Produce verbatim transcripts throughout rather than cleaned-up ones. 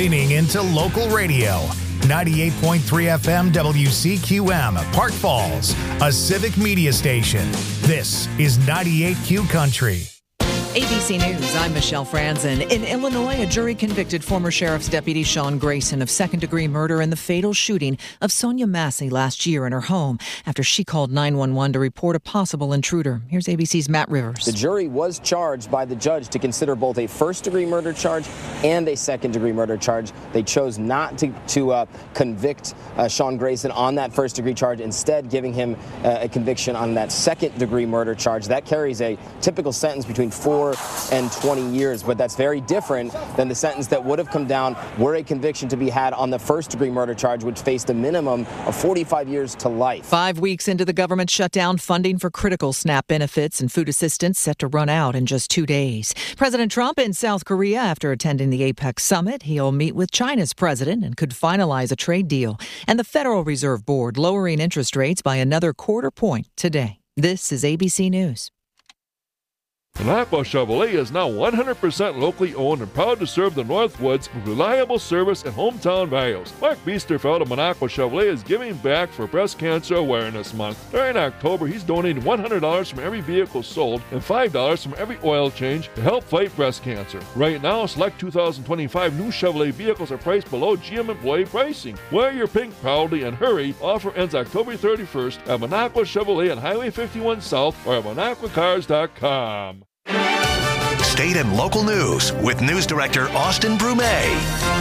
leaning into local radio. ninety-eight point three F M W C Q M, Park Falls, a civic media station. This is ninety-eight Q Country. A B C News, I'm Michelle Franzen. In Illinois, a jury convicted former Sheriff's Deputy Sean Grayson of second-degree murder in the fatal shooting of Sonia Massey last year in her home after she called nine one one to report a possible intruder. Here's A B C's Matt Rivers. The jury was charged by the judge to consider both a first-degree murder charge and a second-degree murder charge. They chose not to, to uh, convict uh, Sean Grayson on that first-degree charge, instead giving him uh, a conviction on that second-degree murder charge. That carries a typical sentence between four and twenty years, but that's very different than the sentence that would have come down were a conviction to be had on the first-degree murder charge, which faced a minimum of forty-five years to life. Five weeks into the government shutdown, funding for critical SNAP benefits and food assistance set to run out in just two days. President Trump in South Korea after attending the APEC summit. He'll meet with China's president and could finalize a trade deal. And the Federal Reserve Board lowering interest rates by another quarter point today. This is A B C News. Minocqua Chevrolet is now one hundred percent locally owned and proud to serve the Northwoods with reliable service and hometown values. Mark Biesterfeld of Minocqua Chevrolet is giving back for Breast Cancer Awareness Month. During October, he's donating one hundred dollars from every vehicle sold and five dollars from every oil change to help fight breast cancer. Right now, select two thousand twenty-five new Chevrolet vehicles are priced below G M employee pricing. Wear your pink proudly and hurry. Offer ends October thirty-first at Minocqua Chevrolet on Highway fifty-one South or at Minocqua Cars dot com. State and local news with News Director Austin Brumet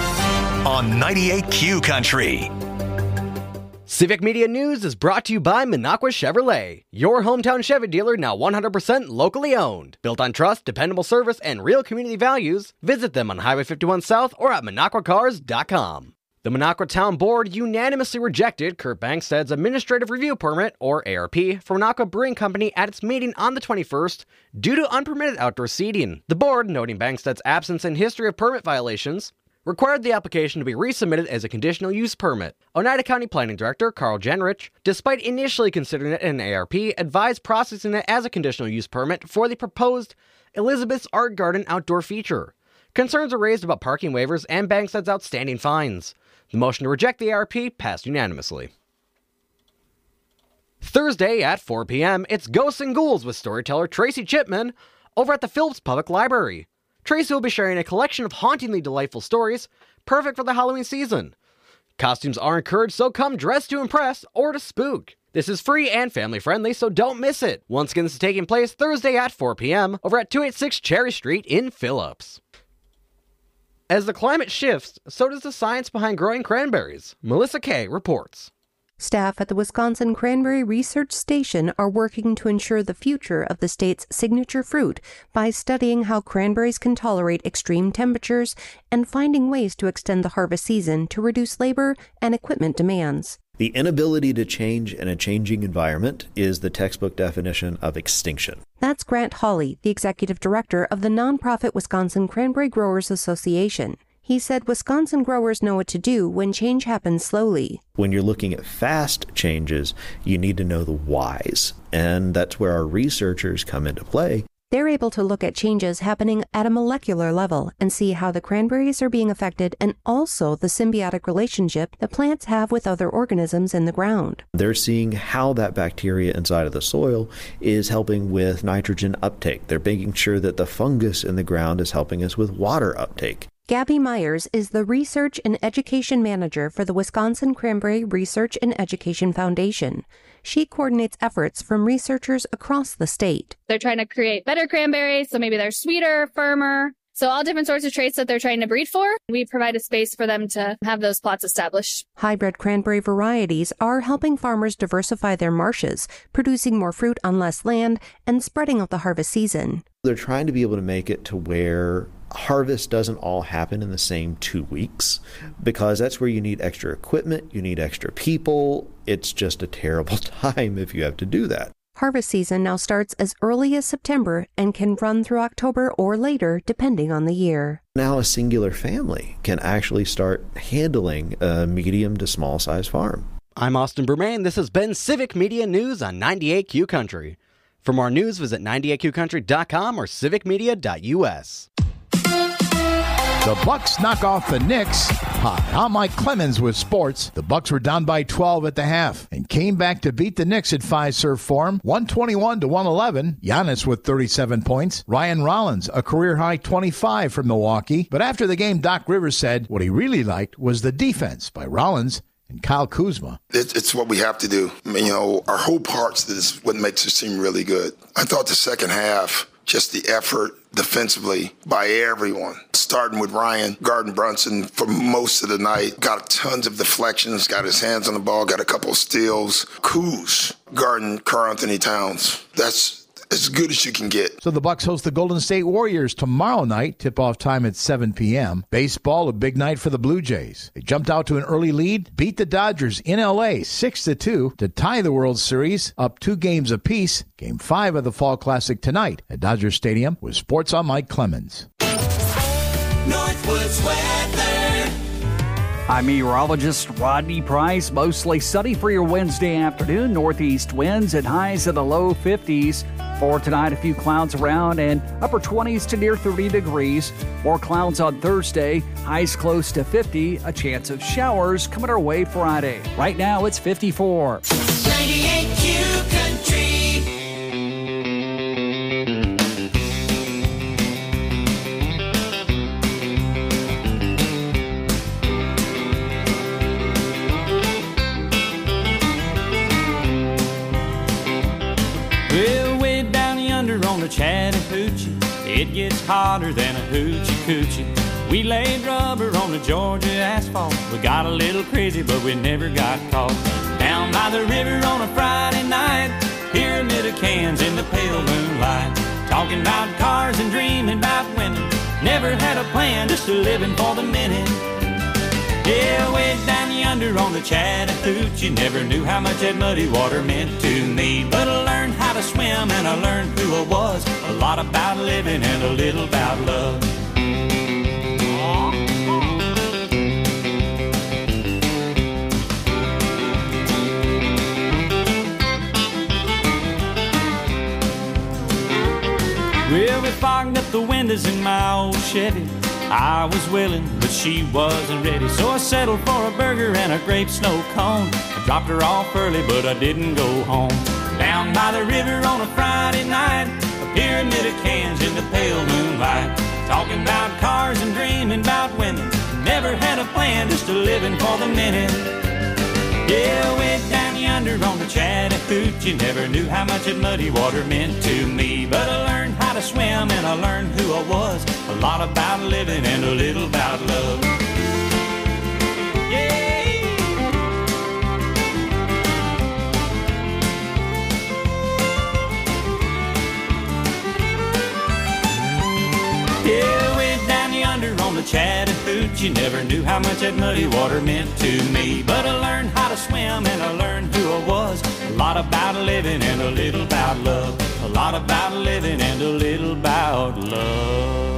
on ninety-eight Q Country. Civic Media News is brought to you by Minocqua Chevrolet, your hometown Chevy dealer now one hundred percent locally owned. Built on trust, dependable service, and real community values, visit them on Highway fifty-one South or at Minocqua Cars dot com. The Minocqua Town Board unanimously rejected Kurt Bangstad's Administrative Review Permit, or A R P, for Minocqua Brewing Company at its meeting on the twenty-first due to unpermitted outdoor seating. The board, noting Bangstad's absence and history of permit violations, required the application to be resubmitted as a conditional use permit. Oneida County Planning Director Carl Jenrich, despite initially considering it an A R P, advised processing it as a conditional use permit for the proposed Elizabeth's Art Garden outdoor feature. Concerns were raised about parking waivers and Bangstad's outstanding fines. The motion to reject the A R P passed unanimously. Thursday at four p.m., it's Ghosts and Ghouls with storyteller Tracy Chipman over at the Phillips Public Library. Tracy will be sharing a collection of hauntingly delightful stories, perfect for the Halloween season. Costumes are encouraged, so come dressed to impress or to spook. This is free and family-friendly, so don't miss it. Once again, this is taking place Thursday at four p.m. over at two eighty-six Cherry Street in Phillips. As the climate shifts, so does the science behind growing cranberries. Melissa Kay reports. Staff at the Wisconsin Cranberry Research Station are working to ensure the future of the state's signature fruit by studying how cranberries can tolerate extreme temperatures and finding ways to extend the harvest season to reduce labor and equipment demands. The inability to change in a changing environment is the textbook definition of extinction. That's Grant Hawley, the executive director of the nonprofit Wisconsin Cranberry Growers Association. He said Wisconsin growers know what to do when change happens slowly. When you're looking at fast changes, you need to know the whys, and that's where our researchers come into play. They're able to look at changes happening at a molecular level and see how the cranberries are being affected and also the symbiotic relationship that plants have with other organisms in the ground. They're seeing how that bacteria inside of the soil is helping with nitrogen uptake. They're making sure that the fungus in the ground is helping us with water uptake. Gabby Myers is the Research and Education Manager for the Wisconsin Cranberry Research and Education Foundation. She coordinates efforts from researchers across the state. They're trying to create better cranberries, so maybe they're sweeter, firmer. So all different sorts of traits that they're trying to breed for. We provide a space for them to have those plots established. Hybrid cranberry varieties are helping farmers diversify their marshes, producing more fruit on less land and spreading out the harvest season. They're trying to be able to make it to where harvest doesn't all happen in the same two weeks, because that's where you need extra equipment, you need extra people. It's just a terrible time if you have to do that. Harvest season now starts as early as September and can run through October or later, depending on the year. Now a singular family can actually start handling a medium to small size farm. I'm Austin Brumet, and this has been Civic Media News on ninety-eight Q Country. For more news, visit ninety-eight Q country dot com or civic media dot U S. The Bucks knock off the Knicks. Hi, I'm Mike Clemens with sports. The Bucks were down by twelve at the half and came back to beat the Knicks at Fiserv Forum, one twenty-one to one eleven. Giannis with thirty-seven points. Ryan Rollins, a career-high twenty-five from Milwaukee. But after the game, Doc Rivers said what he really liked was the defense by Rollins and Kyle Kuzma. It's what we have to do. I mean, you know, our whole parts is what makes us seem really good. I thought the second half, just the effort defensively by everyone, starting with Ryan guarding Brunson for most of the night, got tons of deflections, got his hands on the ball, got a couple of steals. Kuz guarding Karl Anthony Towns. That's as good as you can get. So the Bucks host the Golden State Warriors tomorrow night, tip-off time at seven p.m. Baseball, a big night for the Blue Jays. They jumped out to an early lead, beat the Dodgers in L A six to two to tie the World Series, up two games apiece. Game five of the Fall Classic tonight at Dodger Stadium with Sports on Mike Clemens. Northwoods weather. I'm meteorologist Rodney Price. Mostly sunny for your Wednesday afternoon. Northeast winds at highs in the low fifties. For tonight, a few clouds around and upper twenties to near thirty degrees. More clouds on Thursday, highs close to fifty. A chance of showers coming our way Friday. Right now, it's fifty-four. ninety-eight Q Country. On the Chattahoochee, it gets hotter than a hoochie coochie. We laid rubber on the Georgia asphalt. We got a little crazy, but we never got caught. Down by the river on a Friday night, pyramid of cans in the pale moonlight. Talking about cars and dreaming about women. Never had a plan, just a living for the minute. Yeah, way down yonder on the Chattahoochee, never knew how much that muddy water meant to me. But I learned how to swim and I learned who I was. A lot about living and a little about love. Well, we fogged up the windows in my old Chevy. I was willing, but she wasn't ready. So I settled for a burger and a grape snow cone. I dropped her off early, but I didn't go home. Down by the river on a Friday night, a pyramid of cans in the pale moonlight. Talking about cars and dreaming about women. Never had a plan, just a living for the minute. Yeah, way down yonder on the Chattahoochee, never knew how much that muddy water meant to me. But I learned how to swim and I learned who I was. A lot about living and a little about love. Yeah. Yeah, way down yonder on the Chattahoochee, never knew how much that muddy water meant to me. But I learned how to swim and I learned who I was. A lot about living and a little about love. A lot about living and a little about love.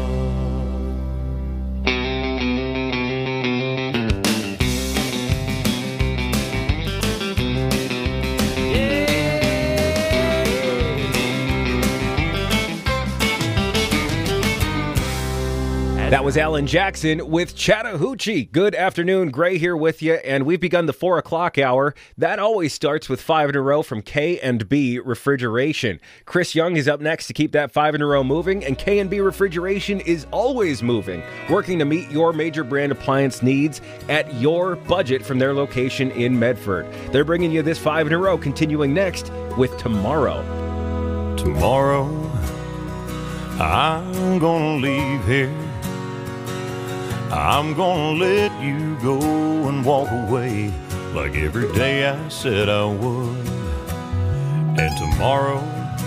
That was Alan Jackson with Chattahoochee. Good afternoon, Gray here with you, and we've begun the four o'clock hour. That always starts with five in a row from K and B Refrigeration. Chris Young is up next to keep that five in a row moving, and K and B Refrigeration is always moving, working to meet your major brand appliance needs at your budget from their location in Medford. They're bringing you this five in a row, continuing next with Tomorrow. Tomorrow, I'm gonna leave here. I'm gonna let you go and walk away like every day I said I would. And tomorrow,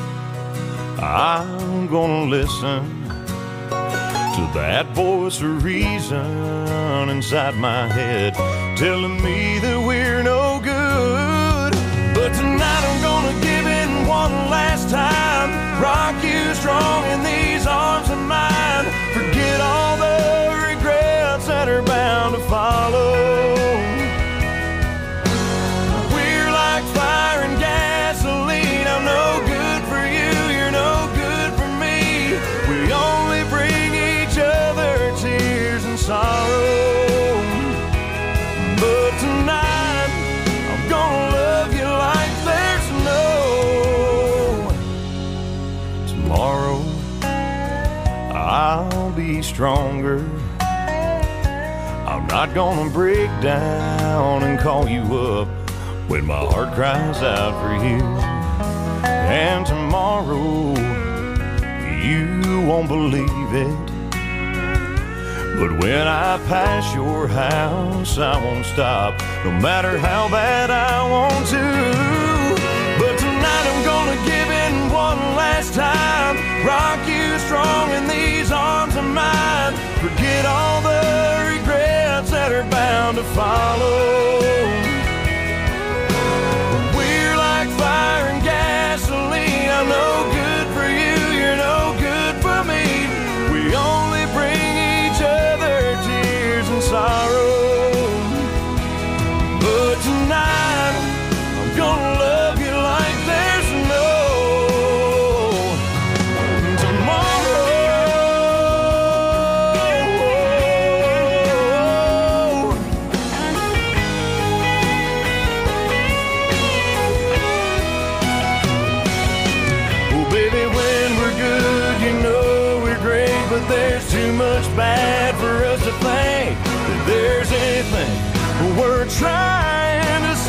I'm gonna listen to that voice of reason inside my head telling me that we're no good. But tonight I'm gonna give it one last time, rock you strong in these arms of mine. Forget all the regrets that are bound to follow. We're like fire and gasoline. I'm no good for you, you're no good for me. We only bring each other tears and not gonna break down and call you up when my heart cries out for you. And tomorrow, you won't believe it, but when I pass your house, I won't stop, no matter how bad I want to. But tonight I'm gonna give in one last time, rock you strong in these arms of mine, forget all the regrets that are bound to follow. We're like fire and gasoline, I'm no good for you, you're no good for me. We only bring each other tears and sorrow. But tonight I'm gonna love you like there's no tomorrow. Oh baby, when we're good, you know we're great, but there's too much bad for us to think that there's anything we're trying to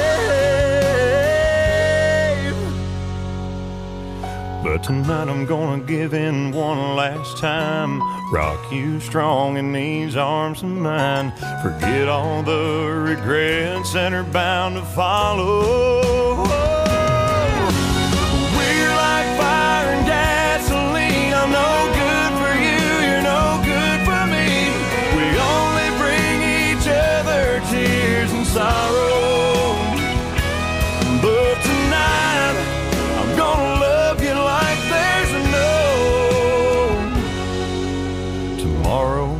save. But tonight I'm gonna give in one last time, rock you strong in these arms of mine, forget all the regrets that are bound to follow. We're like fire and gasoline, I'm no good for you, you're no good for me. We only bring each other tears and sorrow. But tonight I'm gonna love you like there's no tomorrow.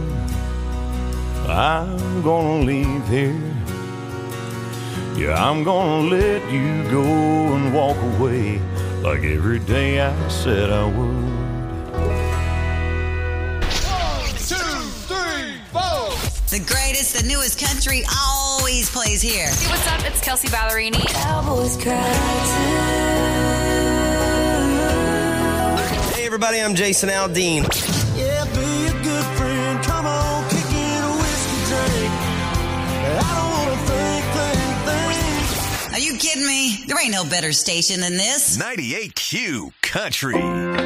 I'm gonna leave here, yeah, I'm gonna let you go and walk away like every day I said I would. The greatest, the newest country always plays here. Hey, what's up? It's Kelsey Ballerini. Cowboys cry Hey everybody, I'm Jason Aldean. Yeah, be a good friend. Come on, kick in a whiskey drink. I don't want to think, think, think. Are you kidding me? There ain't no better station than this. ninety-eight Q Country.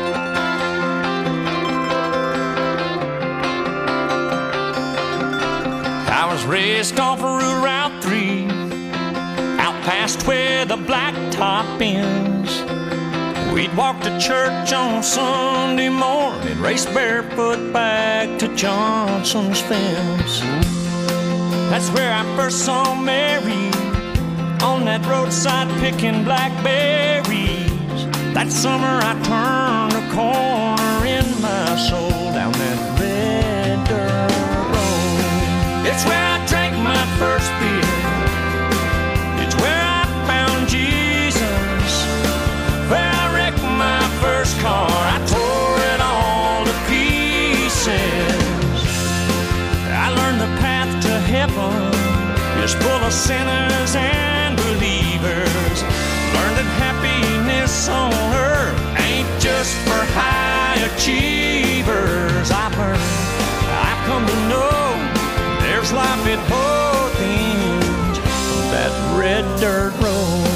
I was raised off of Route three, out past where the blacktop ends. We'd walk to church on Sunday morning, race barefoot back to Johnson's fence. That's where I first saw Mary, on that roadside picking blackberries. That summer I turned a corner in my soul, down that red dirt road. It's where I drank my first beer, it's where I found Jesus, where I wrecked my first car, I tore it all to pieces. I learned the path to heaven is full of sinners and believers. Learned that happiness on earth ain't just for high achievers. I've learned, I've come to know, there's life at both ends of that red dirt road.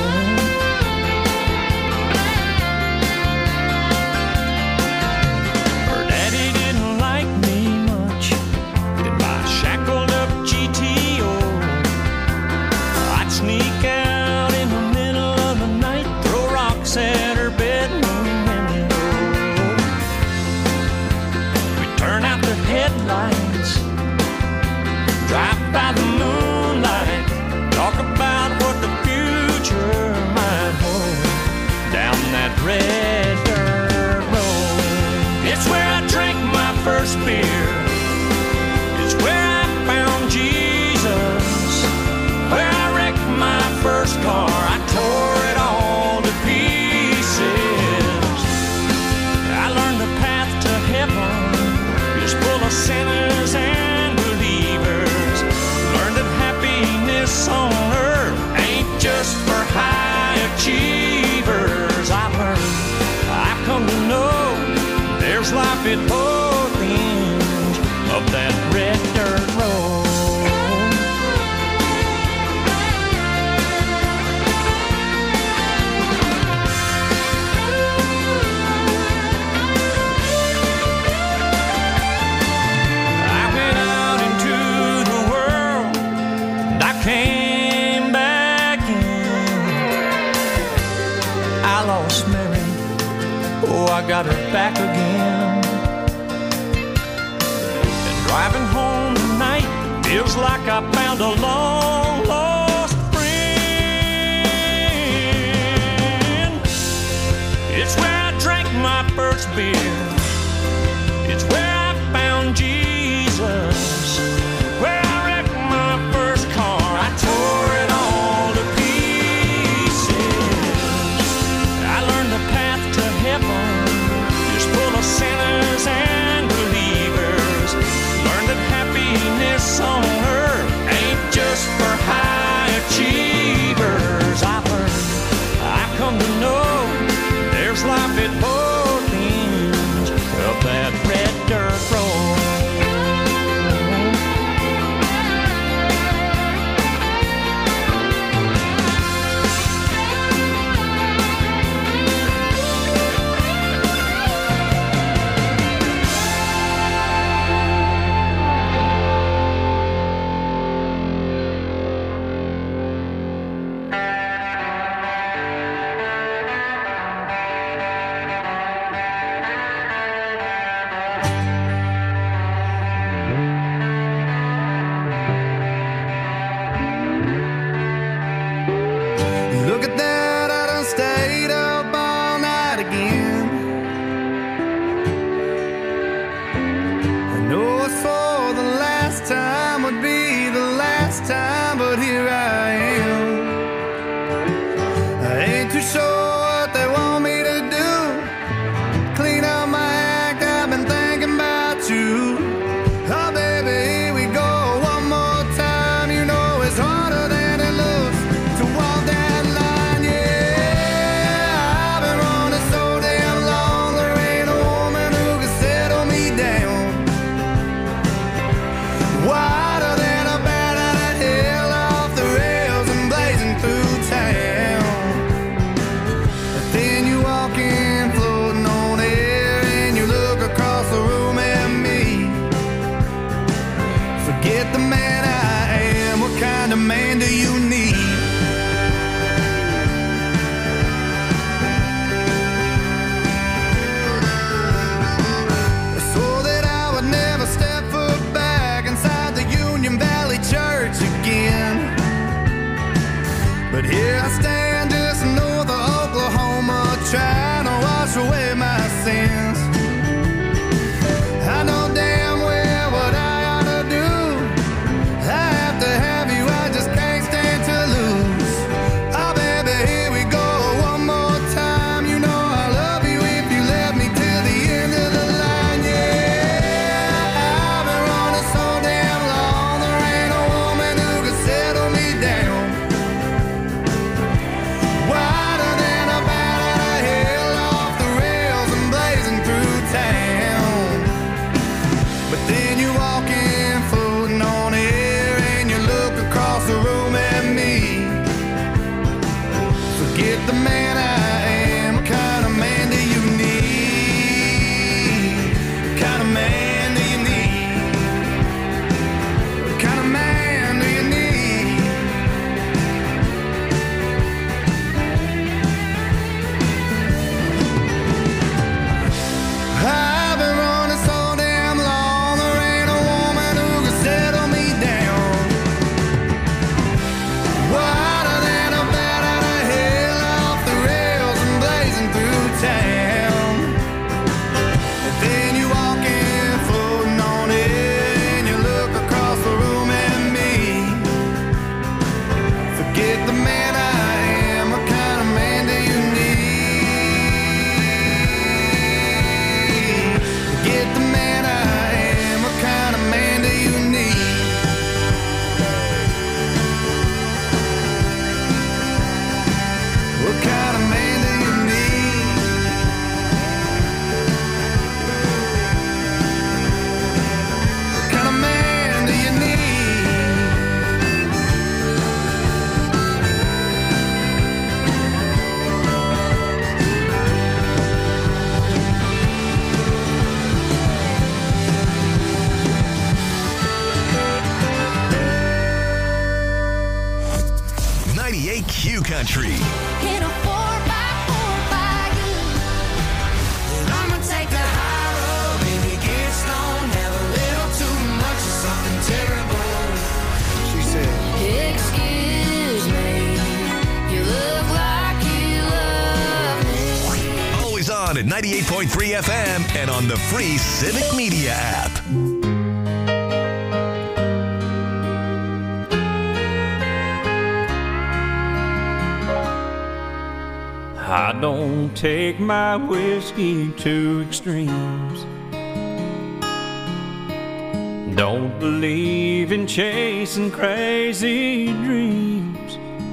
Her daddy didn't like me much in my shackled up G T O. I'd sneak out in the middle of the night, throw rocks at her bedroom window. We'd turn out the headlights, drive by the moonlight, talk about what the future might hold, down that red dirt road. It's where I drank my first beer, it's where I found Jesus, where I wrecked my first car, I tore it all to pieces. I learned the path to heaven is full of sinners and believers. Learned that happiness on earth ain't just for high achievers. I've learned got her back again. And driving home tonight feels like I found a long lost friend. It's where I drank my first beer. It's where I found Jesus. Where I wrecked my first car. I tore it all to pieces. I learned the path to heaven is full of sinners and believers. Learned that happiness on earth ain't just for high achievers. I've heard, I've come to know there's life at both ends of that red dirt road. Look at that, I done stayed up all night again. I know I swore the last time would be the last time, but here I am. I ain't too sure what they want me to do. Clean up my act, I've been thinking about you. Oh baby, here we go one more time. You know it's harder than it looks to walk that line, yeah. I've been running so damn long, there ain't a woman who can settle me down. Wider than a bat out of hell, off the rails and blazing through town. But then you walk in, floating on air, and you look across the room at me. Forget the man I am, what kind of man do you need? I swore that I would never step foot back inside the Union Valley Church again. But here I stand just north of Oklahoma, trying to wash away my sins. I know damn well what I ought to do. I have to have you, I just can't stand to lose. Oh baby, here we go one more time. You know I love you if you let me till the end of the line, yeah. I've been running so damn long, there ain't a woman who can settle me down. Wider than a bat out of hell, off the rails and blazing through town. But then you walk in, floating on air, and you look across the room at me. Forget the man I am, what kind of man do you need? What kind of man do you need? What kind of man do you need? I've been running so damn long, there ain't a woman who can settle me down. Wider than a bat out of hell, off the rails and blazing through town. And then you walk in, floating on air, and you look across the room at me. Forget the man I am, what kind of man do you need? Forget the man I am, what kind of man do you need? What kind of man do you need? What kind of man do you need? ninety-eight Q Country. In a four by four by you. And I at ninety-eight point three F M and on the free Civic Media app. I don't take my whiskey to extremes. Don't believe in chasing crazy dreams.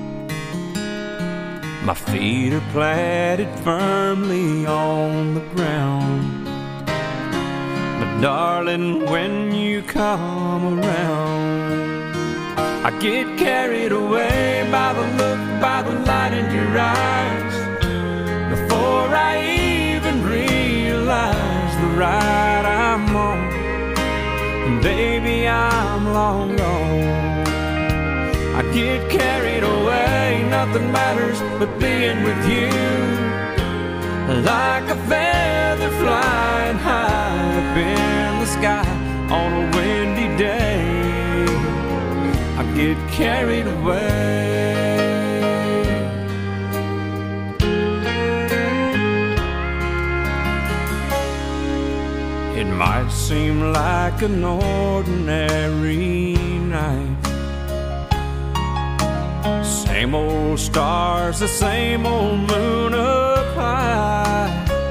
My feet are planted firmly on the ground. But darling, when you come around, I get carried away by the look, by the light in your eyes. Before I even realize the ride I'm on, baby, I'm long gone. I get carried away, nothing matters but being with you. Like a feather flying high up in the sky on a windy day, I get carried away. It might seem like an ordinary night. Same old stars, the same old moon up high.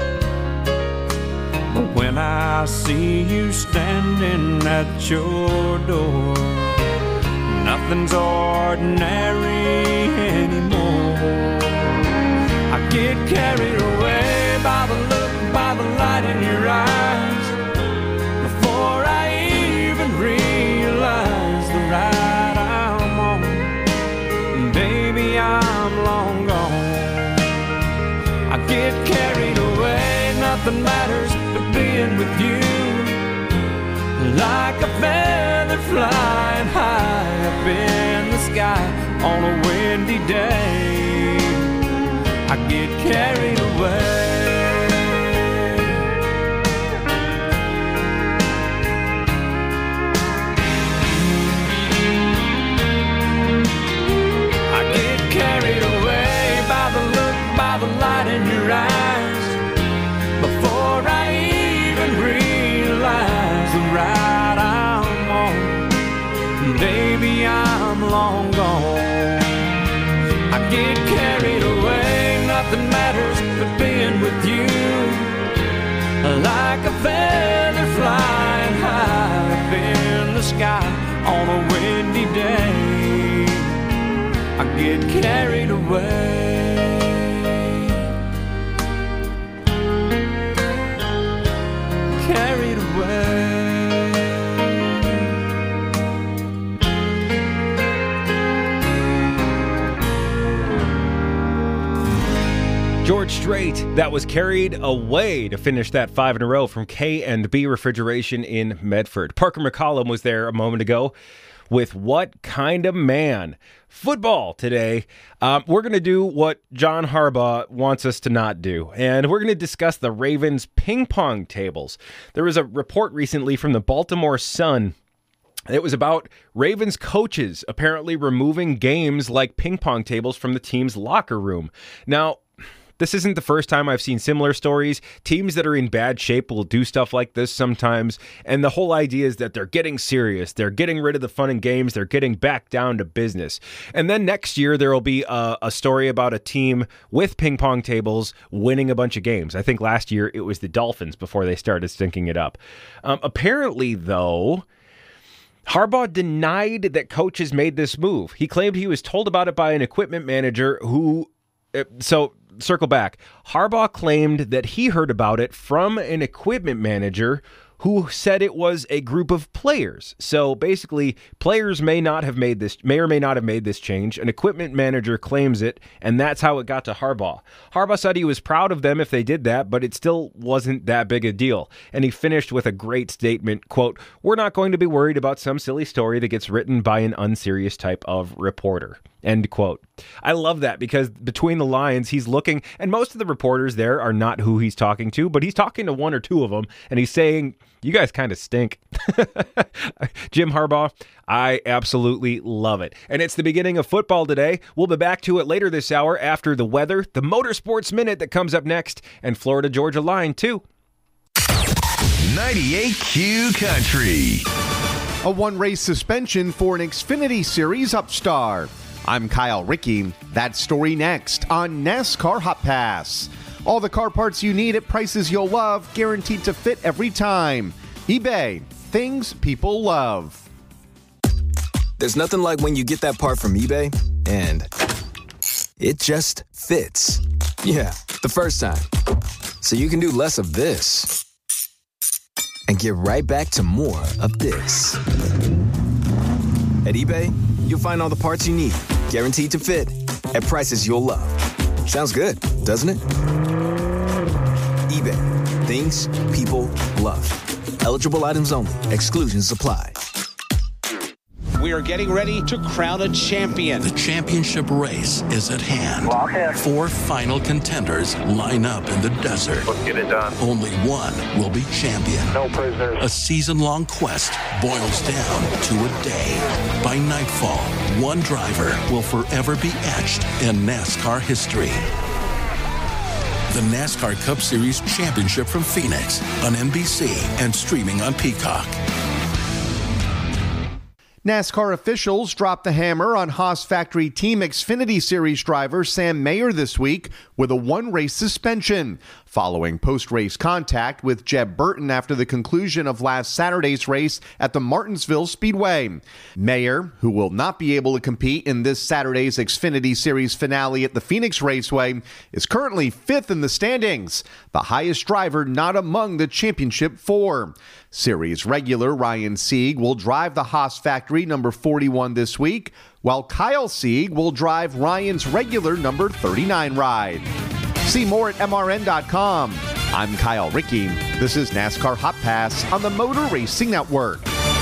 But when I see you standing at your door, nothing's ordinary anymore. I get carried away by the look, by the light in your eyes. Before I even realize the ride I'm on, baby, I'm long gone. I get carried away, nothing matters but being with you. Like a feather flying high up in the sky on a windy day, I get carried away. Carried away by the look, by the light in your eyes. Before I even realize the ride I'm on, baby, I'm long gone. I get carried away, nothing matters but being with you. Like a feather flying high up in the sky on a windy day, I get carried away. Carried away. George Strait, that was Carried Away to finish that five in a row from K and B Refrigeration in Medford. Parker McCollum was there a moment ago with What Kind of Man? Football today. Um, we're going to do what John Harbaugh wants us to not do, and we're going to discuss the Ravens ping pong tables. There was a report recently from the Baltimore Sun. It was about Ravens coaches apparently removing games like ping pong tables from the team's locker room. Now, this isn't the first time I've seen similar stories. Teams that are in bad shape will do stuff like this sometimes. And the whole idea is that they're getting serious. They're getting rid of the fun and games. They're getting back down to business. And then next year, there will be a, a story about a team with ping pong tables winning a bunch of games. I think last year it was the Dolphins before they started stinking it up. Um, apparently, though, Harbaugh denied that coaches made this move. He claimed he was told about it by an equipment manager who... Uh, so... Circle back. Harbaugh claimed that he heard about it from an equipment manager who said it was a group of players. So basically, players may not have made this, may or may not have made this change. An equipment manager claims it, and that's how it got to Harbaugh. Harbaugh said he was proud of them if they did that, but it still wasn't that big a deal. And he finished with a great statement, quote, "We're not going to be worried about some silly story that gets written by an unserious type of reporter." End quote. I love that because between the lines, he's looking, and most of the reporters there are not who he's talking to, but he's talking to one or two of them, and he's saying, you guys kind of stink. Jim Harbaugh, I absolutely love it. And it's the beginning of football today. We'll be back to it later this hour after the weather, the Motorsports Minute that comes up next, and Florida-Georgia line, too. ninety-eight Q Country. A one-race suspension for an Xfinity Series upstart. I'm Kyle Rickey. That story next on NASCAR Hot Pass. All the car parts you need at prices you'll love, guaranteed to fit every time. eBay, things people love. There's nothing like when you get that part from eBay and it just fits. Yeah, the first time. So you can do less of this and get right back to more of this. At eBay, you'll find all the parts you need, guaranteed to fit, at prices you'll love. Sounds good, doesn't it? eBay, things people love. Eligible items only. Exclusions apply. We are getting ready to crown a champion. The championship race is at hand. Four final contenders line up in the desert. Let's get it done. Only one will be champion. No prisoners. A season-long quest boils down to a day. By nightfall, one driver will forever be etched in NASCAR history. The NASCAR Cup Series Championship from Phoenix on N B C and streaming on Peacock. NASCAR officials dropped the hammer on Haas Factory Team Xfinity Series driver Sam Mayer this week with a one-race suspension, following post-race contact with Jeb Burton after the conclusion of last Saturday's race at the Martinsville Speedway. Mayer, who will not be able to compete in this Saturday's Xfinity Series finale at the Phoenix Raceway, is currently fifth in the standings, the highest driver not among the championship four. Series regular Ryan Sieg will drive the Haas Factory number forty-one this week, while Kyle Sieg will drive Ryan's regular number thirty-nine ride. See more at M R N dot com. I'm Kyle Rickey. This is NASCAR Hot Pass on the Motor Racing Network.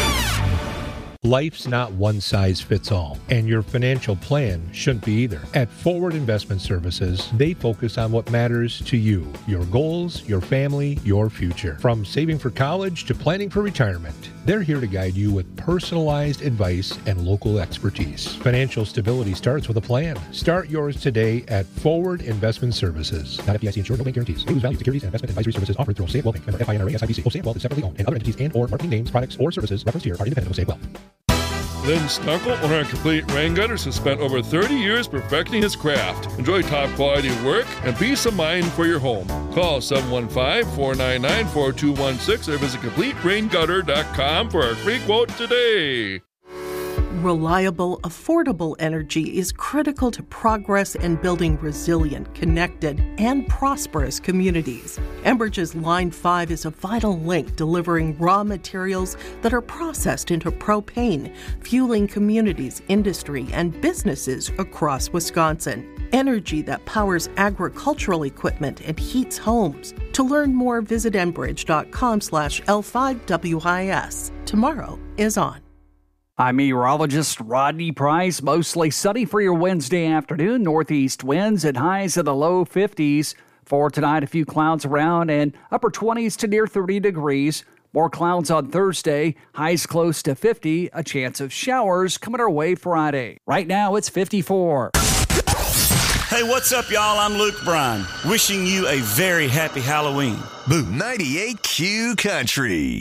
Life's not one size fits all, and your financial plan shouldn't be either. At Forward Investment Services, they focus on what matters to you, your goals, your family, your future. From saving for college to planning for retirement, they're here to guide you with personalized advice and local expertise. Financial stability starts with a plan. Start yours today at Forward Investment Services. Not F D I C insured, no bank guarantees. May lose value. Securities and investment advisory services offered through Osaic Wealth Bank. Member F I N R A S I B C. Osaic Wealth is separately owned, and other entities and or marketing names, products, or services referenced here are independent of Osaic Wealth. Lynn Snuckle, owner of Complete Rain Gutters, has spent over thirty years perfecting his craft. Enjoy top quality work and peace of mind for your home. Call seven one five, four nine nine, four two one six or visit complete rain gutter dot com for a free quote today. Reliable, affordable energy is critical to progress in building resilient, connected, and prosperous communities. Enbridge's Line five is a vital link delivering raw materials that are processed into propane, fueling communities, industry, and businesses across Wisconsin. Energy that powers agricultural equipment and heats homes. To learn more, visit enbridge dot com slash L five W I S. Tomorrow is on. I'm meteorologist Rodney Price. Mostly sunny for your Wednesday afternoon. Northeast winds at highs in the low fifties. For tonight, a few clouds around and upper twenties to near thirty degrees. More clouds on Thursday. Highs close to fifty. A chance of showers coming our way Friday. Right now, it's fifty-four. Hey, what's up, y'all? I'm Luke Bryan. Wishing you a very happy Halloween. Boom ninety-eight Q Country.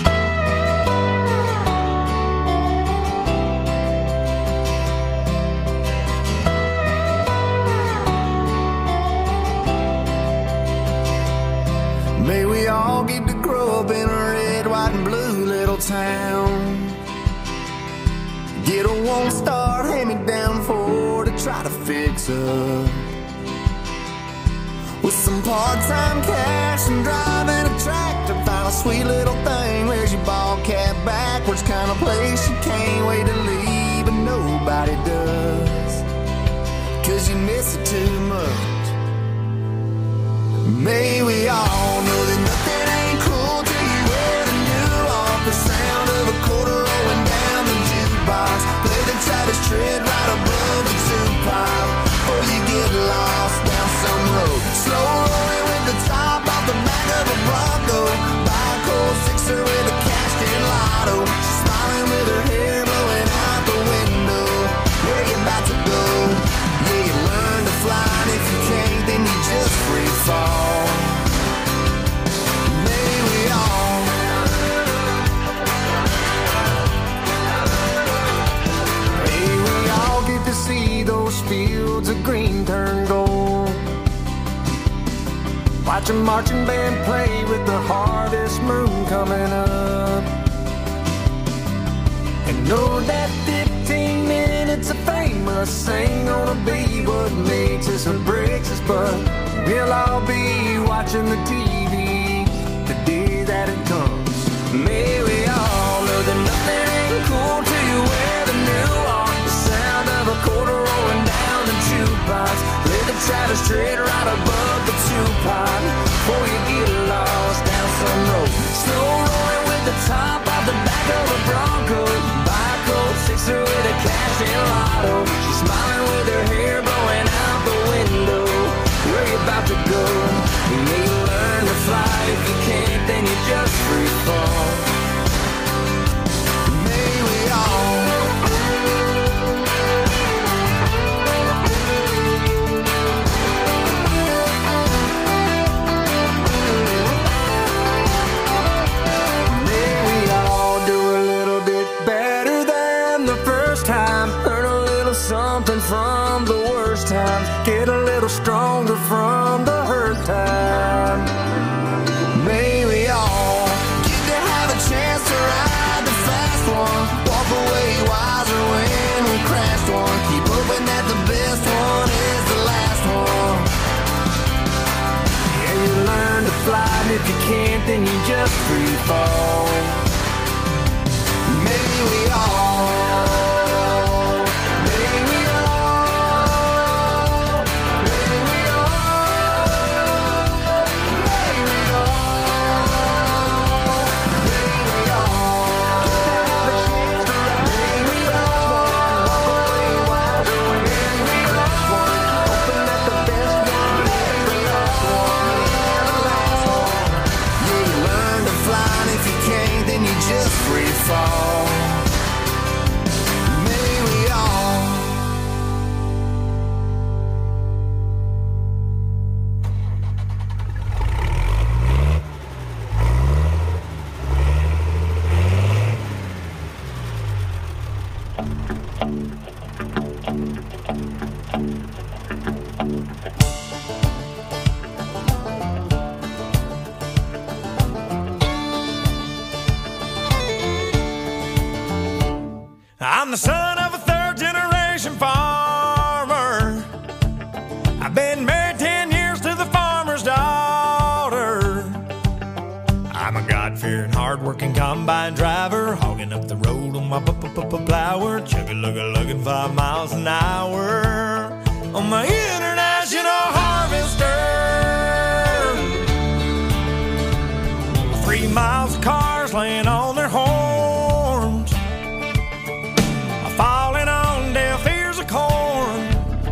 May we all get to grow up in a red, white, and blue little town. Get a one-star hand-me-down Ford to try to fix up. With some part-time cash and driving a tractor, find a sweet little thing. Wears your ball cap backwards, kind of place you can't wait to leave, but nobody does, 'cause you miss it too much. May we all know that nothing ain't cool till you wear the new off. The sound of a quarter rolling down the jukebox. Play the Travis Tritt right above the Tupac. see those fields of green turn gold. Watch a marching band play with the harvest moon coming up. And know that fifteen minutes of fame must ain't gonna be what makes us or breaks us, but we'll all be watching the T V the day that it comes. May we all know that nothing ain't cool till you wear the new one. The sound of a quarter rolling down the jukebox. Let the Travis straight right above the two-pot before you get lost down some road. Snow rolling with the top out the back of a Bronco. Buy a cold sixer with a cash and lotto. She's smiling with her hair blowing out the window. Where you about to go? You may learn to fly. If you can't, then you just free fall. May we all May we all do a little bit better than the first time. Learn a little something from the worst times. Get a little stronger from the hurt time. May we all get to have a chance to ride the fast one. Walk away wiser when we crashed one. Keep hoping that the best one is the last one. Yeah, you learn to fly, and if you can't, then you just free fall. Maybe we all fall. May we all I'm the son of a third generation farmer. I've been married ten years to the farmer's daughter. I'm a God-fearing, hard-working combine driver, hogging up the road on my plower, chugga-lugga-lugging five miles an hour on my international harvester. Three miles of cars laying on their horns, falling on deaf ears of corn,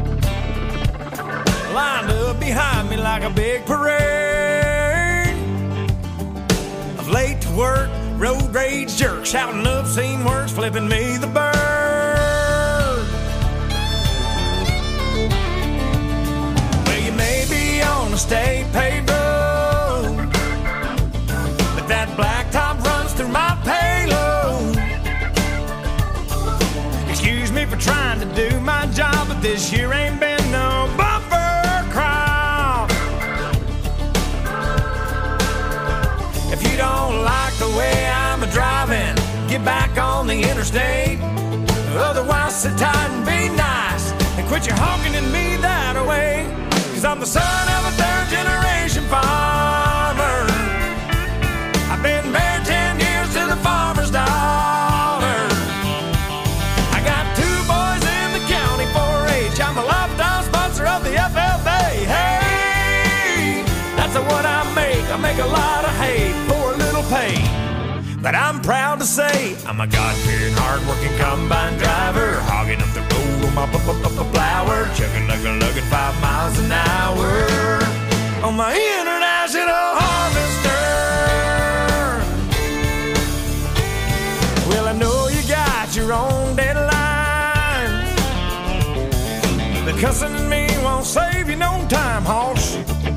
lined up behind me like a big parade of late to work, road rage jerks, shouting obscene words, flipping me the bird. Well, you may be on a state paved road, but that blacktop runs through my payload. Excuse me for trying to do my job, but this year ain't been no bumper crop. If you don't like the way I'm a-driving, get back on the interstate. Otherwise, sit tight and be nice and quit your honking at me that way. Cause I'm the son of a third-generation farmer. I've been married ten years to the farmer's daughter. I'm a lifetime sponsor of the F F A. Hey, that's what I make. I make a lot of hay for a little pay. But I'm proud to say I'm a God-fearing, hard-working combine driver, hogging up the road on my plower, chugging-lugga-lugging five miles an hour on my international harvester. Well, I know you got your own deadline. The cussing at me won't save you no time, hoss.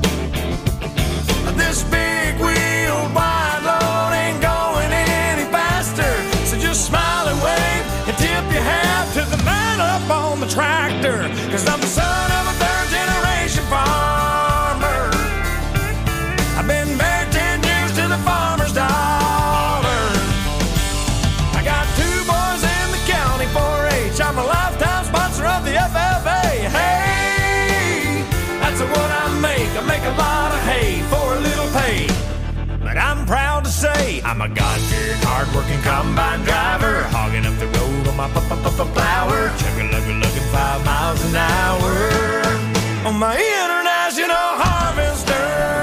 This big wheel wide load ain't going any faster. So just smile and wave and tip your hat to the man up on the tractor. 'cause I'm the son of a third generation farmer. I've been married ten years to the farmer's daughter. I got two boys in the county four H. I'm a lifetime sponsor of the F F A. Hey, that's what I make. I make a lot of hay for a little pay. But I'm proud to say I'm a God-fearing, hard-working combine driver, hogging up the road on my plower, chugga-lugga-lugging five miles an hour on my international harvester.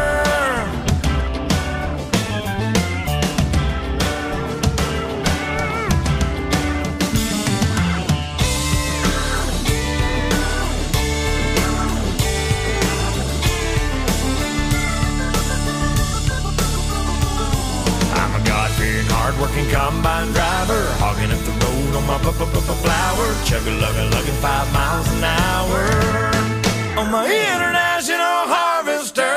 Hard-working combine driver, hogging up the road on my plower, chugga-lugga-lugging five miles an hour on my international harvester.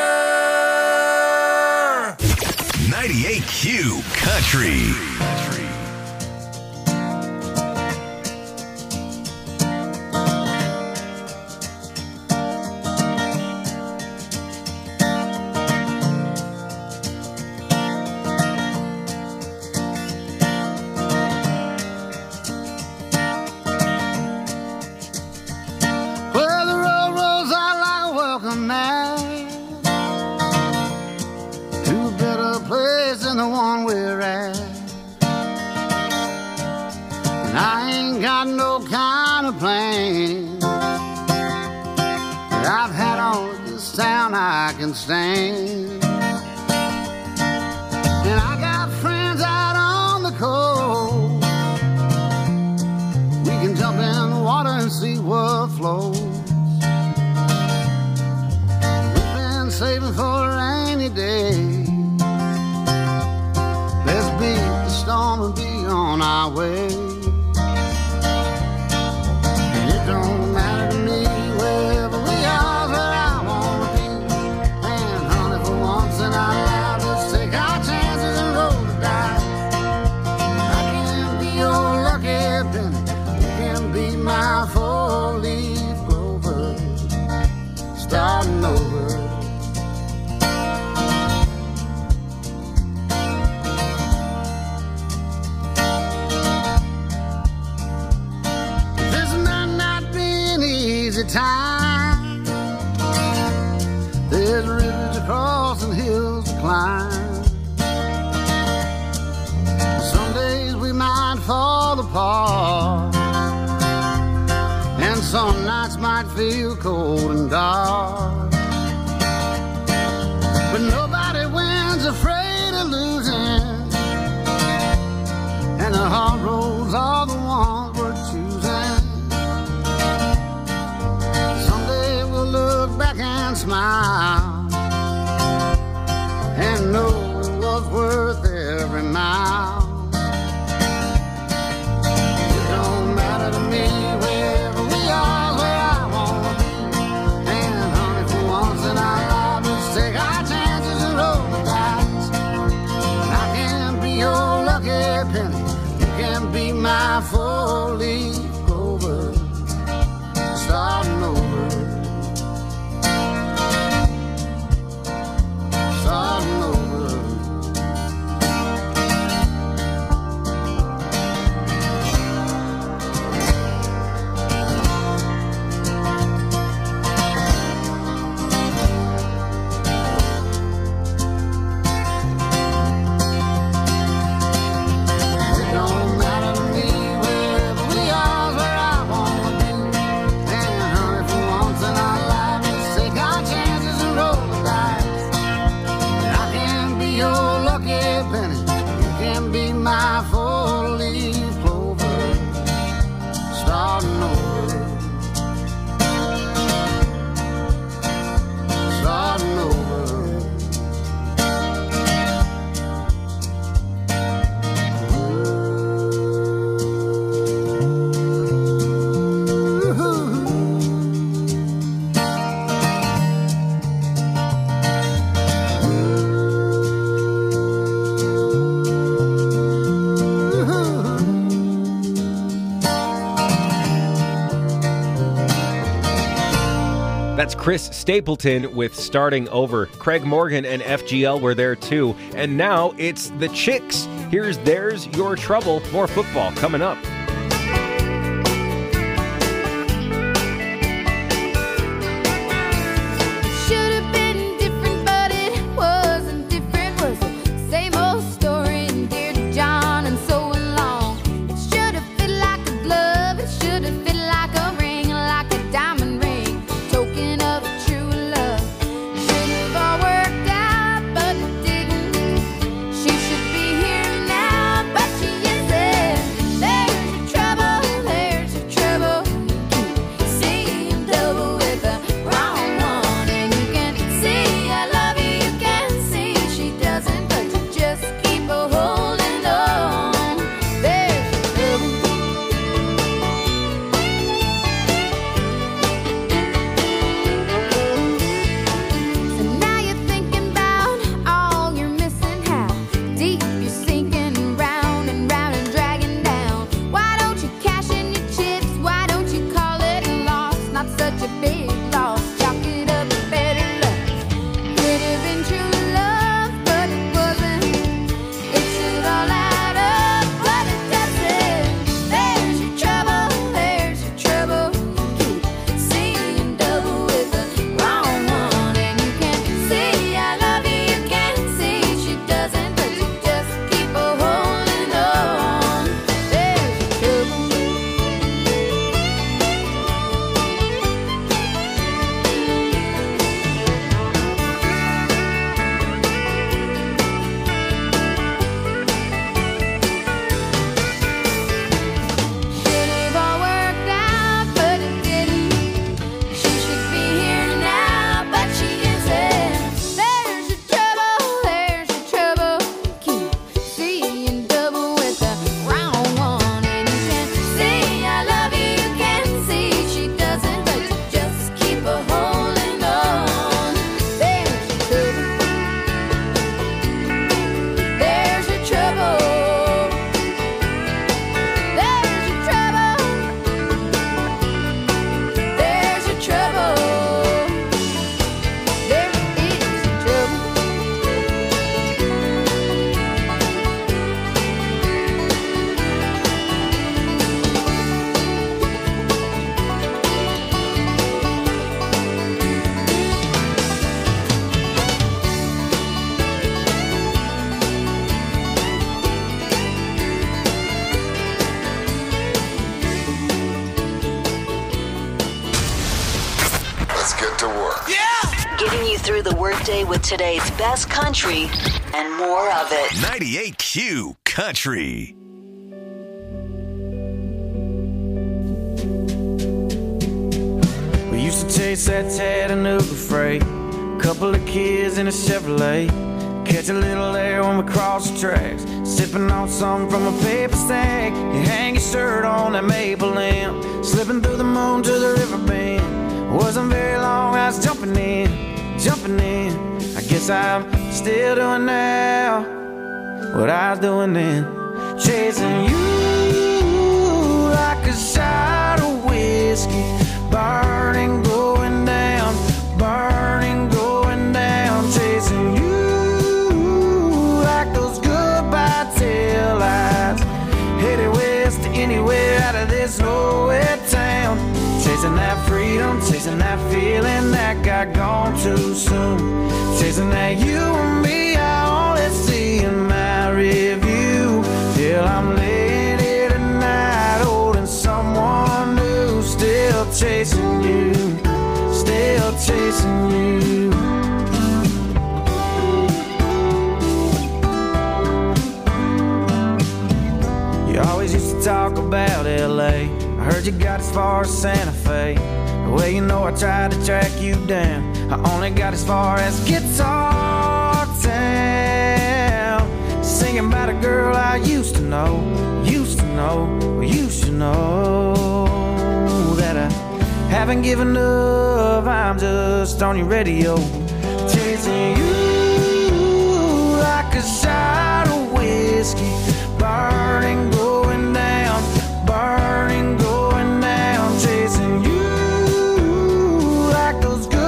ninety-eight Q Country. I can stand. And I got friends out on the coast. We can jump in the water and see what flows. We've been saving for a rainy day. Let's beat the storm and be on our way. And it don't matter to me wherever we are. Starting over. This might not be an easy time. There's rivers to cross and hills to climb. Some days we might fall apart, and some nights might feel cold and dark. But nobody wins afraid of losing, and the hard roads are the ones we're choosing. Someday we'll look back and smile and know it was worth every mile. It don't matter to me wherever we are, where I wanna be. And honey, for That's Chris Stapleton with Starting Over. Craig Morgan and F G L were there too. And now it's the Chicks. Here's There's Your Trouble. More football coming up. With today's best country and more of it. ninety-eight Q Country. We used to chase that Chattanooga freight, couple of kids in a Chevrolet, catch a little air when we cross the tracks, sipping on something from a paper stack. You hang your shirt on that maple limb, slipping through the moon to the river bend. Wasn't very long, I was jumping in, jumping in. I guess I'm still doing now what I was doing then, chasing you like a shot of whiskey, burning, going down, burning, going down, chasing you like those goodbye tail lights, headed west to anywhere out of this nowhere town, chasing that freedom, chasing that feeling that got gone too soon, chasing that you and me I only see in my review, till I'm laying here tonight holding someone new, still chasing you, still chasing you. You always used to talk about L A, I heard you got as far as Santa Fe. Well, you know I tried to track you down, I only got as far as Guitar Town, singing about a girl I used to know, used to know, well, you should know that I haven't given up, I'm just on your radio, chasing you like a shot of whiskey, burning, going down, burning, going down, chasing you like those good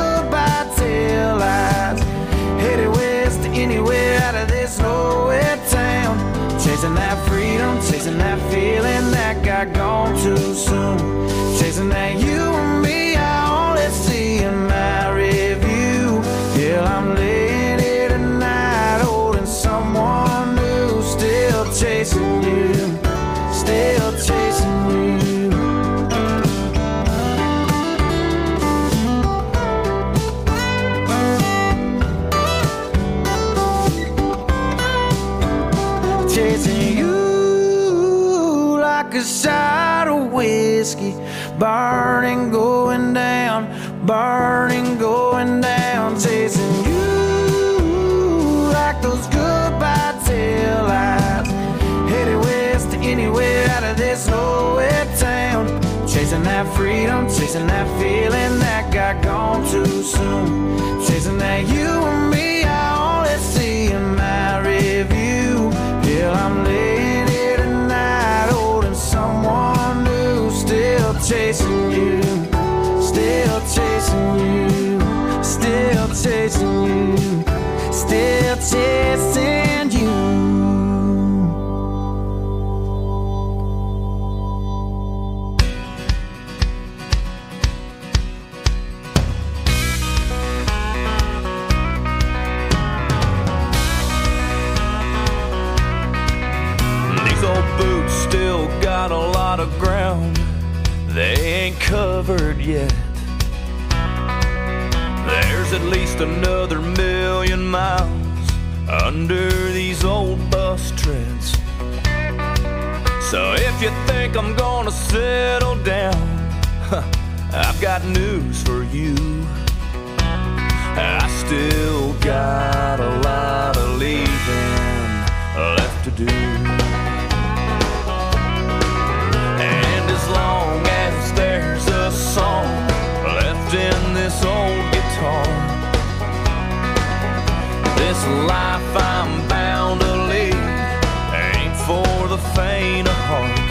whiskey. Burning, going down, burning, going down, chasing you like those goodbye tail lights. Headed west to anywhere out of this nowhere town. Chasing that freedom, chasing that feeling that got gone too soon. Chasing that you and me, I only see in my review. Till I'm laying here tonight, holding someone new. Still chasing you, still chasing you, still chasing you, still chasing you. Still got a lot of ground they ain't covered yet. There's at least another million miles under these old bus treads. So if you think I'm gonna settle down, I've got news for you. I still got a lot of leaving left to do. As long as there's a song left in this old guitar, this life I'm bound to lead ain't for the faint of heart.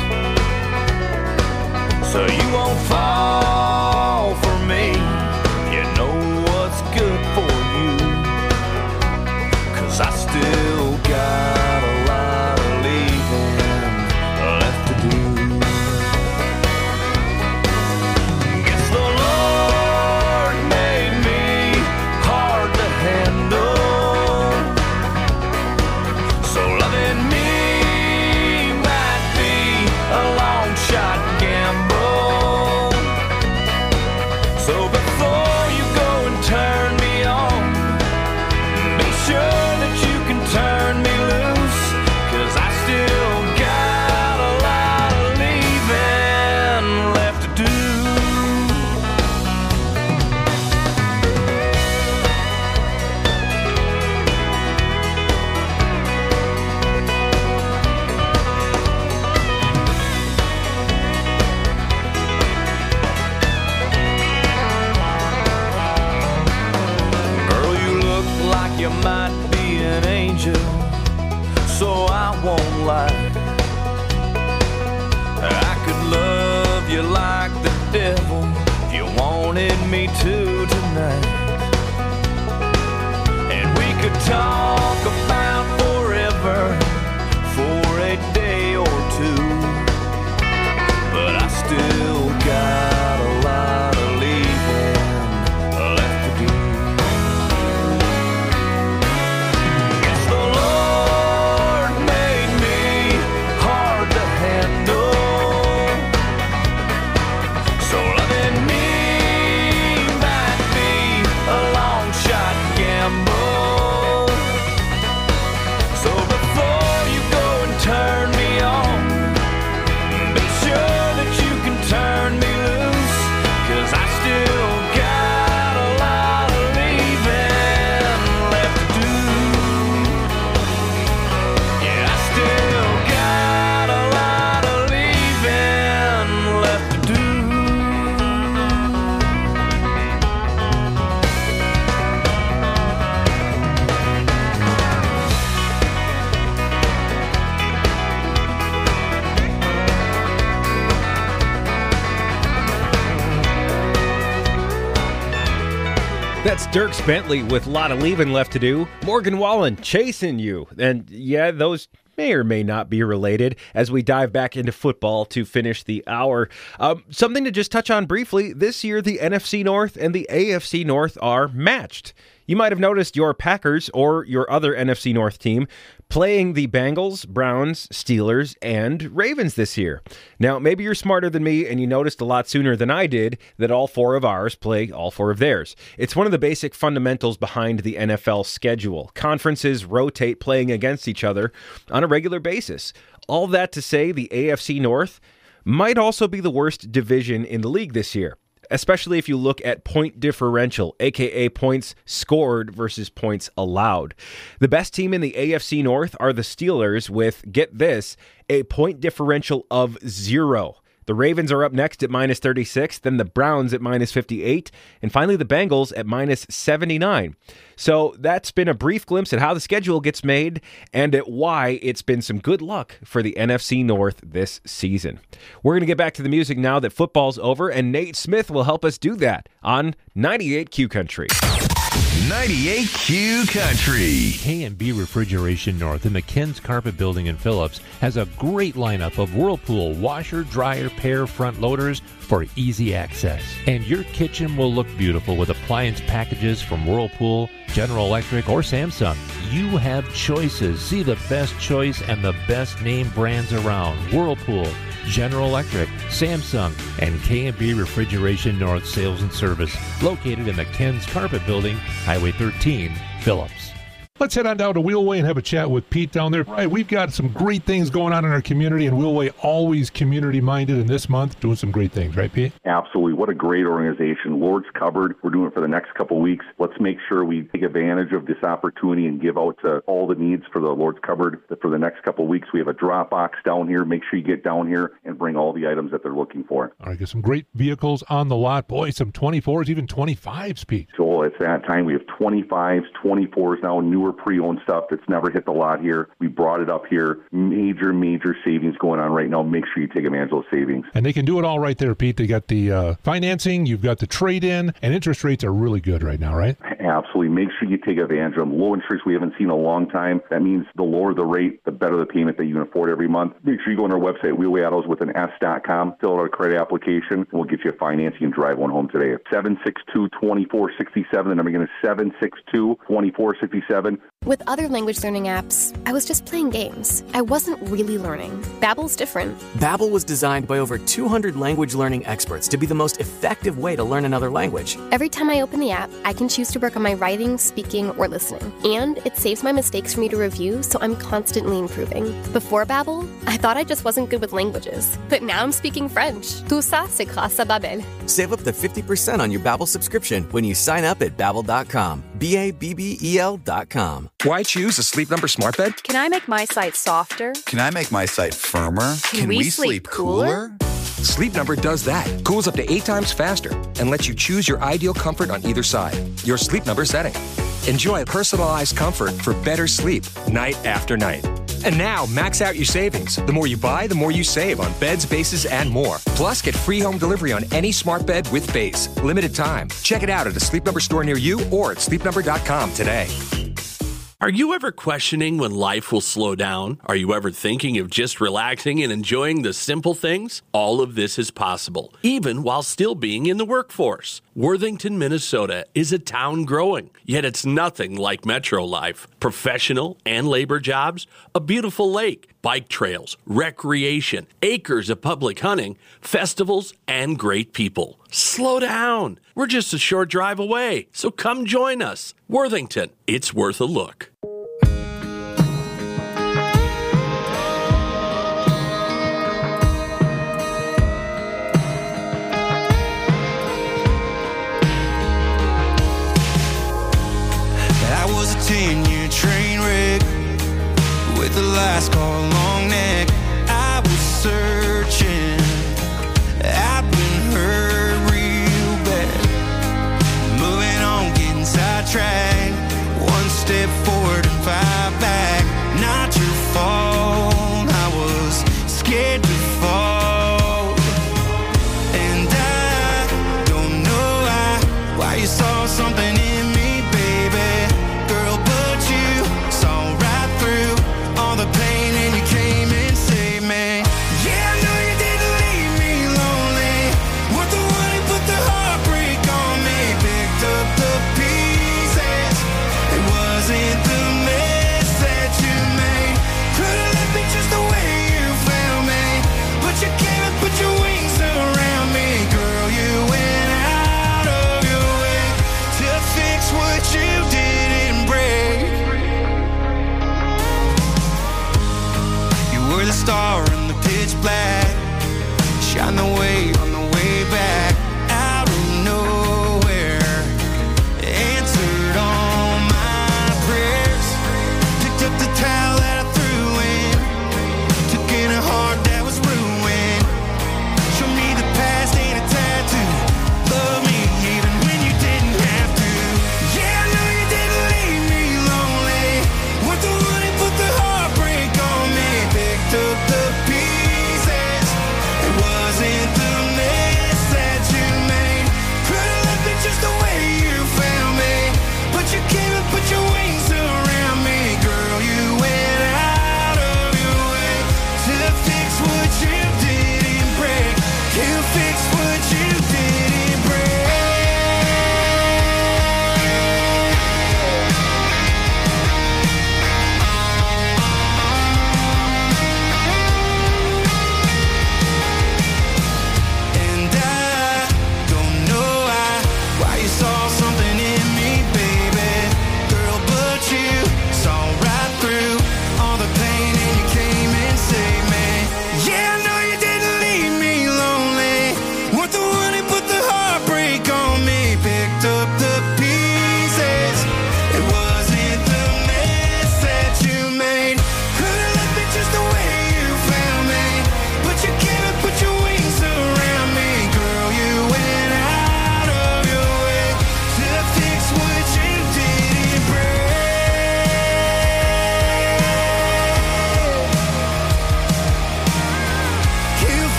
So you won't fall for me, you know what's good for you. 'Cause I still got a lot of leaving left to do. Me too tonight, and we could talk about forever for a day or two, but I still got a lot of leaving left to do. Guess the Lord made me hard to handle, so loving me That's Dierks Bentley with a lot of leaving left to do. Morgan Wallen, Chasing You. And yeah, those may or may not be related as we dive back into football to finish the hour. Um, something to just touch on briefly. This year, the N F C North and the A F C North are matched. You might have noticed your Packers or your other N F C North team playing the Bengals, Browns, Steelers, and Ravens this year. Now, maybe you're smarter than me and you noticed a lot sooner than I did that all four of ours play all four of theirs. It's one of the basic fundamentals behind the N F L schedule. Conferences rotate playing against each other on a regular basis. All that to say, the A F C North might also be the worst division in the league this year, especially if you look at point differential, aka points scored versus points allowed. The best team in the A F C North are the Steelers with, get this, a point differential of zero. The Ravens are up next at minus thirty-six, then the Browns at minus fifty-eight, and finally the Bengals at minus seventy-nine. So that's been a brief glimpse at how the schedule gets made and at why it's been some good luck for the N F C North this season. We're going to get back to the music now that football's over, and Nate Smith will help us do that on ninety-eight Q Country. ninety-eight Q Country. K and B Refrigeration North in the Ken's Carpet Building in Phillips has a great lineup of Whirlpool washer, dryer, pair front loaders for easy access. And your kitchen will look beautiful with appliance packages from Whirlpool, General Electric, or Samsung. You have choices. See the best choice and the best name brands around. Whirlpool, General Electric, Samsung, and K and B Refrigeration North Sales and Service, located in the Ken's Carpet Building, Highway thirteen, Phillips. Let's head on down to Wheelway and have a chat with Pete down there. Right, we've got some great things going on in our community, and Wheelway always community-minded, and this month doing some great things, right, Pete? Absolutely. What a great organization. Lord's Cupboard, we're doing it for the next couple of weeks. Let's make sure we take advantage of this opportunity and give out to all the needs for the Lord's Cupboard. For the next couple of weeks, we have a drop box down here. Make sure you get down here and bring all the items that they're looking for. All right, got some great vehicles on the lot. Boy, some twenty-fours, even twenty-fives, Pete. So it's that time. We have twenty-fives, twenty-fours now, newer pre-owned stuff that's never hit the lot here. We brought it up here. Major, major savings going on right now. Make sure you take advantage of those savings. And they can do it all right there, Pete. They got the uh, financing, you've got the trade-in, and interest rates are really good right now, right? Absolutely. Make sure you take advantage of them. Low interest we haven't seen in a long time. That means the lower the rate, the better the payment that you can afford every month. Make sure you go on our website, wheelway autos with an S dot com, fill out a credit application, and we'll get you financing and drive one home today. seven six two, two four six seven. The number again is seven six two, two four six seven. With other language learning apps, I was just playing games. I wasn't really learning. Babbel's different. Babbel was designed by over two hundred language learning experts to be the most effective way to learn another language. Every time I open the app, I can choose to work on my writing, speaking, or listening. And it saves my mistakes for me to review, so I'm constantly improving. Before Babbel, I thought I just wasn't good with languages. But now I'm speaking French. Tout ça, c'est grâce à Babbel. Save up to fifty percent on your Babbel subscription when you sign up at babbel dot com. B A B B E L dot com. Why choose a Sleep Number smart bed? Can I make my site softer? Can I make my site firmer? Can, Can we, we sleep, sleep cooler? cooler? Sleep Number does that. Cools up to eight times faster and lets you choose your ideal comfort on either side. Your Sleep Number setting. Enjoy personalized comfort for better sleep night after night. And now, max out your savings. The more you buy, the more you save on beds, bases, and more. Plus, get free home delivery on any smart bed with base. Limited time. Check it out at a Sleep Number store near you or at sleep number dot com today. Are you ever questioning when life will slow down? Are you ever thinking of just relaxing and enjoying the simple things? All of this is possible, even while still being in the workforce. Worthington, Minnesota is a town growing, yet it's nothing like metro life. Professional and labor jobs, a beautiful lake, bike trails, recreation, acres of public hunting, festivals, and great people. Slow down. We're just a short drive away, so come join us. Worthington, it's worth a look. I was a ten-year train wreck with the last call long neck. I was searching. I've been hurt real bad. Moving on, getting sidetracked. One step forward and five back. Not your fault. I was scared to fall. And I don't know why. Why you saw something in me, baby. Girl, but you saw right through all the pain and you came and said,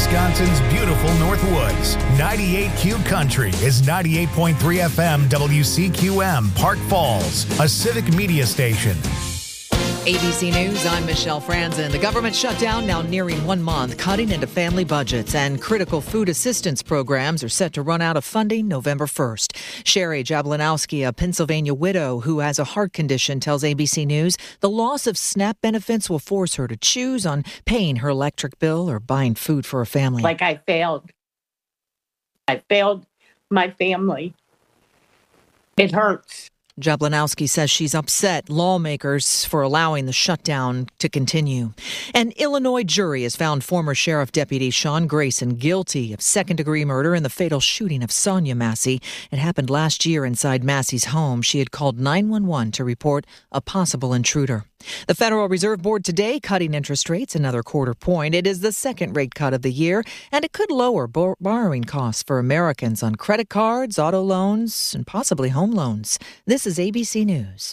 Wisconsin's beautiful Northwoods. ninety-eight Q Country is ninety-eight point three F M W C Q M, Park Falls, a civic media station. A B C News, I'm Michelle Franzen. The government shutdown now nearing one month, cutting into family budgets, and critical food assistance programs are set to run out of funding November first. Sherry Jablanowski, a Pennsylvania widow who has a heart condition, tells A B C News the loss of SNAP benefits will force her to choose on paying her electric bill or buying food for her family. Like I failed. I failed my family. It hurts. Jablanowski says she's upset lawmakers for allowing the shutdown to continue. An Illinois jury has found former Sheriff Deputy Sean Grayson guilty of second-degree murder in the fatal shooting of Sonia Massey. It happened last year inside Massey's home. She had called nine one one to report a possible intruder. The Federal Reserve Board today cutting interest rates another quarter point. It is the second rate cut of the year, and it could lower bo- borrowing costs for Americans on credit cards, auto loans, and possibly home loans. This is A B C News.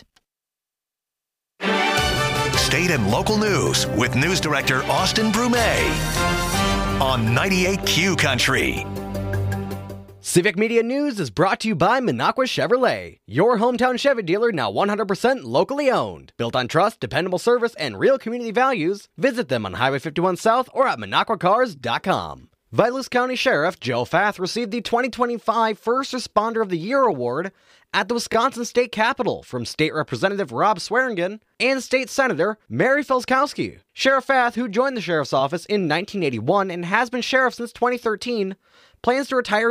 State and local news with News Director Austin Brumet on ninety-eight Q Country. Civic Media News is brought to you by Minocqua Chevrolet, your hometown Chevy dealer now one hundred percent locally owned. Built on trust, dependable service, and real community values, visit them on Highway fifty-one South or at minocqua cars dot com. Vilas County Sheriff Joe Fath received the twenty twenty-five First Responder of the Year Award at the Wisconsin State Capitol from State Representative Rob Swearingen and State Senator Mary Felskowski. Sheriff Fath, who joined the sheriff's office in nineteen eighty-one and has been sheriff since twenty thirteen, plans to retire